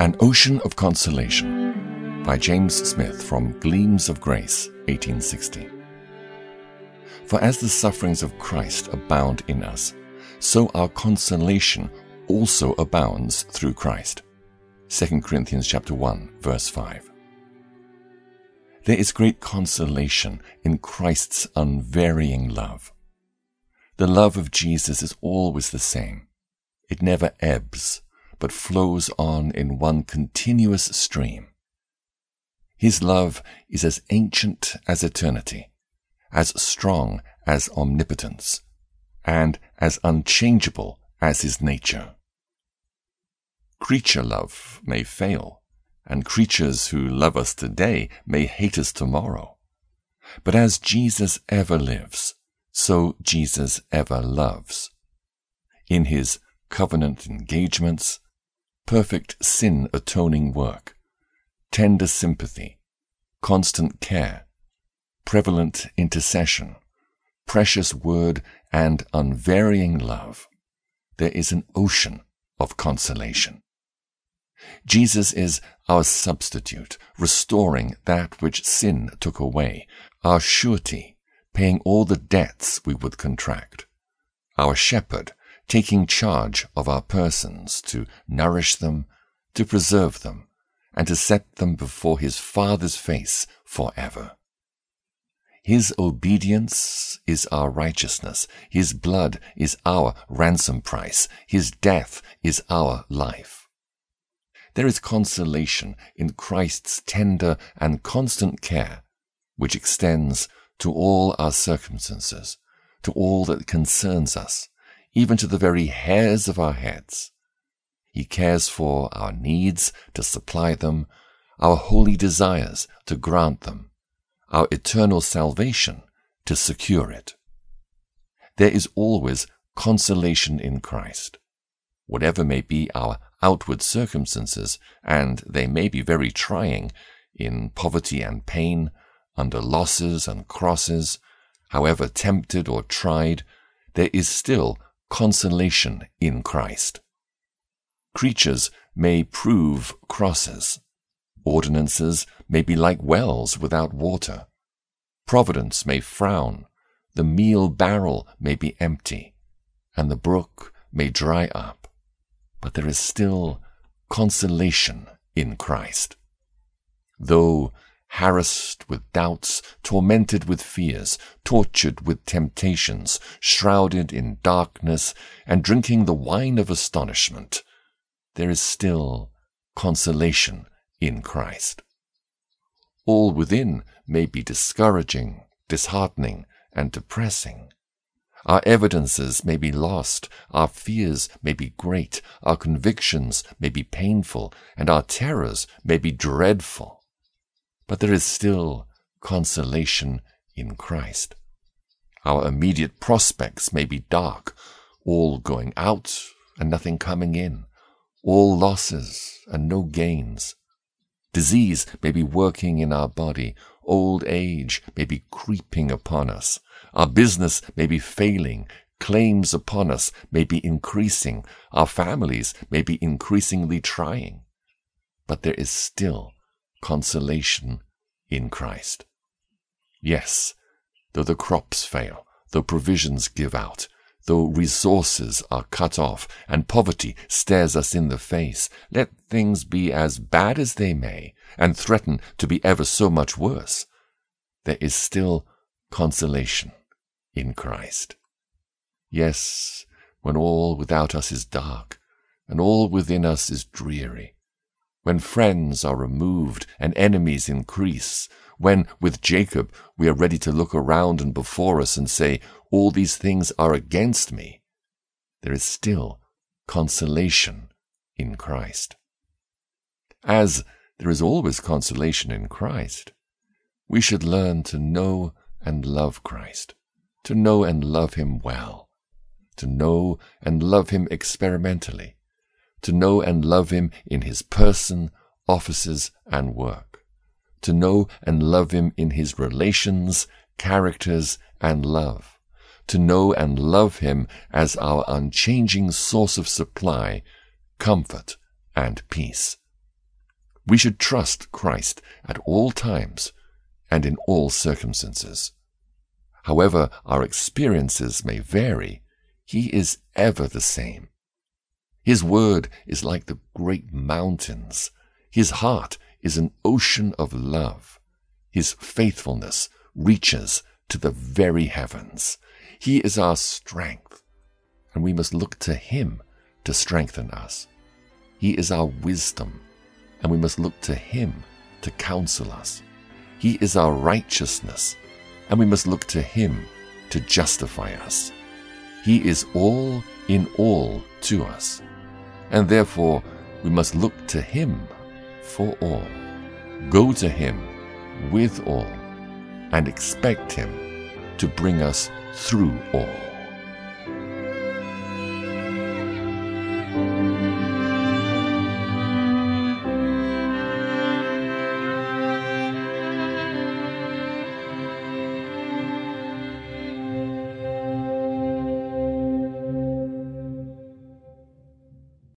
An Ocean of Consolation by James Smith from Gleams of Grace, 1860. For as the sufferings of Christ abound in us, so our consolation also abounds through Christ. 2 Corinthians chapter 1, verse 5. There is great consolation in Christ's unvarying love. The love of Jesus is always the same. It never ebbs, but flows on in one continuous stream. His love is as ancient as eternity, as strong as omnipotence, and as unchangeable as his nature. Creature love may fail, and creatures who love us today may hate us tomorrow. But as Jesus ever lives, so Jesus ever loves. In his covenant engagements, perfect sin-atoning work, tender sympathy, constant care, prevalent intercession, precious word, and unvarying love, there is an ocean of consolation. Jesus is our substitute, restoring that which sin took away, our surety, paying all the debts we would contract, our shepherd, taking charge of our persons to nourish them, to preserve them, and to set them before his Father's face forever. His obedience is our righteousness, his blood is our ransom price, his death is our life. There is consolation in Christ's tender and constant care, which extends to all our circumstances, to all that concerns us, even to the very hairs of our heads. He cares for our needs to supply them, our holy desires to grant them, our eternal salvation to secure it. There is always consolation in Christ. Whatever may be our outward circumstances, and they may be very trying, in poverty and pain, under losses and crosses, however tempted or tried, there is still consolation in Christ. Creatures may prove crosses. Ordinances may be like wells without water. Providence may frown. The meal barrel may be empty, and the brook may dry up. But there is still consolation in Christ. Though harassed with doubts, tormented with fears, tortured with temptations, shrouded in darkness, and drinking the wine of astonishment, there is still consolation in Christ. All within may be discouraging, disheartening, and depressing. Our evidences may be lost, our fears may be great, our convictions may be painful, and our terrors may be dreadful. But there is still consolation in Christ. Our immediate prospects may be dark, all going out and nothing coming in, all losses and no gains. Disease may be working in our body, old age may be creeping upon us, our business may be failing, claims upon us may be increasing, our families may be increasingly trying. But there is still consolation in Christ. Yes, though the crops fail, though provisions give out, though resources are cut off, and poverty stares us in the face, let things be as bad as they may, and threaten to be ever so much worse, there is still consolation in Christ. Yes, when all without us is dark, and all within us is dreary, when friends are removed and enemies increase, when, with Jacob, we are ready to look around and before us and say, all these things are against me, there is still consolation in Christ. As there is always consolation in Christ, we should learn to know and love Christ, to know and love him well, to know and love him experimentally, to know and love him in his person, offices, and work, to know and love him in his relations, characters, and love, to know and love him as our unchanging source of supply, comfort, and peace, We should trust Christ at all times and in all circumstances. However our experiences may vary, He is ever the same. His word is like the great mountains. His heart is an ocean of love. His faithfulness reaches to the very heavens. He is our strength, and we must look to Him to strengthen us. He is our wisdom, and we must look to Him to counsel us. He is our righteousness, and we must look to Him to justify us. He is all in all to us, and therefore we must look to Him for all, go to Him with all, and expect Him to bring us through all.